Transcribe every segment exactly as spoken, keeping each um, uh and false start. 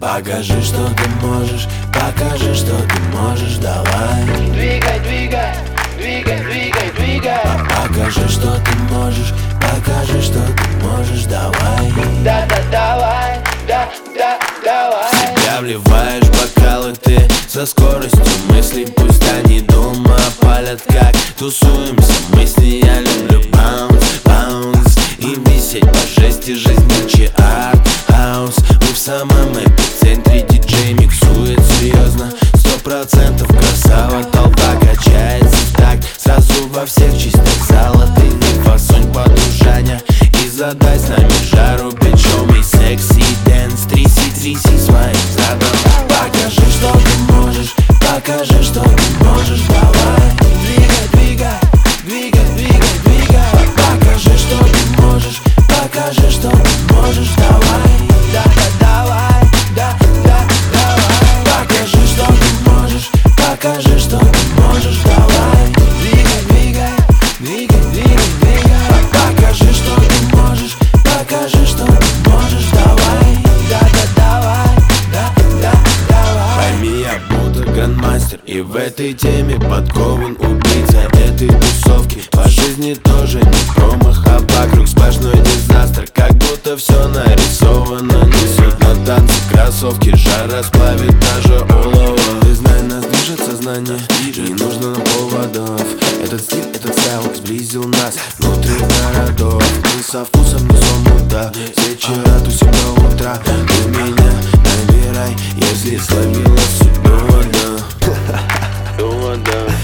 Покажи, что ты можешь, покажи, что ты можешь, давай. Двигай, двигай, двигай, двигай, двигай. Покажи, что ты можешь, покажи, что ты можешь, давай. Да, да, давай, да, да, давай. Себя вливаешь в бокалы ты со скоростью мыслей. Пусть они дома палят, как тусуемся мы с ней. Я люблю баунс, баунс и висеть по жести жизни арт-хаус. Мы в самом эпицентре, диджей миксует серьезно. Сто процентов красава, толпа качается так. Сразу во всех частях зала ты не фасонь подружания. И задай с нами жару, причем и секси дэнс. Тряси, тряси своих задом. Покажи, что ты можешь, покажи, что ты можешь, давай. Двигай, двигай, двигай, двигай, двигай. Покажи, что ты можешь, покажи, что ты можешь, давай. Да, да, давай, да, да, давай. Покажи, что ты можешь, покажи, что ты можешь, давай. Двигай, двигай, двигай, двигай, двигай. Покажи, что ты можешь, покажи, что ты можешь, давай. Да, да, давай, да, да, давай. Пойми, я будто грандмастер, и в этой теме подкован убийца этой тусовки. По жизни тоже не промах, а вокруг сплошной дизастер. Как будто все нарисовано, несут на танцы кроссовки. Жар расплавит даже олово. Ты знай, нас движет сознание, не нужно на поводов. Этот стиль, этот стайл сблизил нас внутри городов. Мы со вкусом несем мута, с вечера тусим до утра. Ты меня набирай, если словила судьба, да. Думаю, да.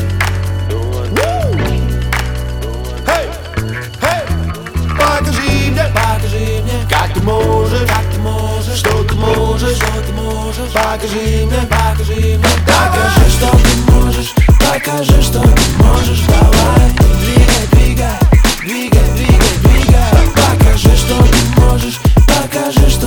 Покажи мне, покажи мне, Как ты можешь, как ты можешь, что ты можешь, что ты можешь. покажи мне, Покажи мне, покажи, что ты можешь, покажи, что ты можешь, давай. Двигай, двигай, двигай, двигай, двигай. Покажи, что ты можешь, покажи, что